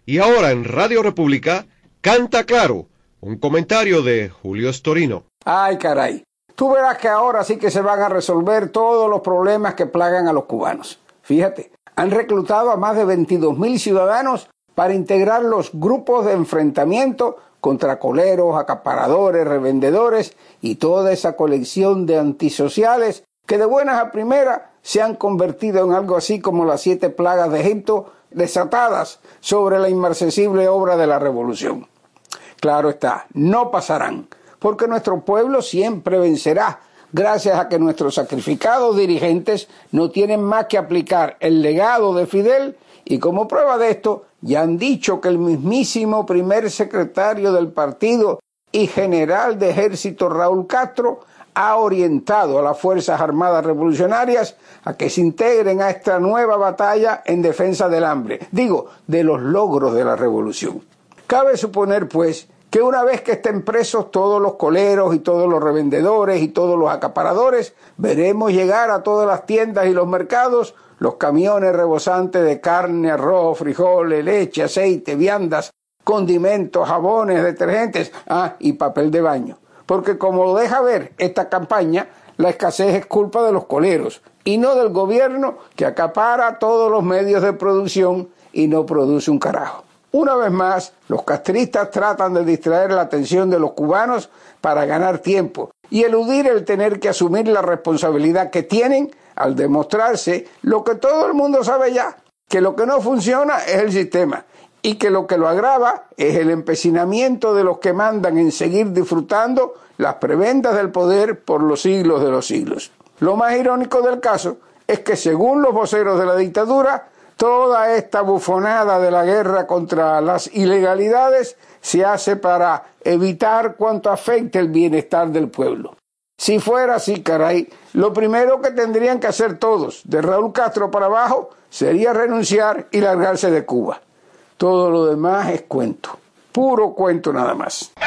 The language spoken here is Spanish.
Y ahora en Radio República, Canta Claro, un comentario de Julio Storino. Ay, caray. Tú verás que ahora sí que se van a resolver todos los problemas que plagan a los cubanos. Fíjate, han reclutado a más de 22,000 ciudadanos para integrar los grupos de enfrentamiento contra coleros, acaparadores, revendedores y toda esa colección de antisociales que de buenas a primeras se han convertido en algo así como las 7 plagas de Egipto desatadas sobre la inmarcesible obra de la revolución. Claro está, no pasarán, porque nuestro pueblo siempre vencerá, gracias a que nuestros sacrificados dirigentes no tienen más que aplicar el legado de Fidel, y como prueba de esto, ya han dicho que el mismísimo primer secretario del partido y general de ejército Raúl Castro ha orientado a las Fuerzas Armadas Revolucionarias a que se integren a esta nueva batalla en defensa del hambre, de los logros de la revolución. Cabe suponer, pues, que una vez que estén presos todos los coleros y todos los revendedores y todos los acaparadores, veremos llegar a todas las tiendas y los mercados los camiones rebosantes de carne, arroz, frijoles, leche, aceite, viandas, condimentos, jabones, detergentes, y papel de baño. Porque como lo deja ver esta campaña, la escasez es culpa de los coleros y no del gobierno, que acapara todos los medios de producción y no produce un carajo. Una vez más, los castristas tratan de distraer la atención de los cubanos para ganar tiempo y eludir el tener que asumir la responsabilidad que tienen al demostrarse lo que todo el mundo sabe ya, que lo que no funciona es el sistema y que lo agrava es el empecinamiento de los que mandan en seguir disfrutando las prebendas del poder por los siglos de los siglos. Lo más irónico del caso es que, según los voceros de la dictadura, toda esta bufonada de la guerra contra las ilegalidades se hace para evitar cuanto afecte el bienestar del pueblo. Si fuera así, caray, lo primero que tendrían que hacer todos, de Raúl Castro para abajo, sería renunciar y largarse de Cuba. Todo lo demás es cuento, puro cuento nada más.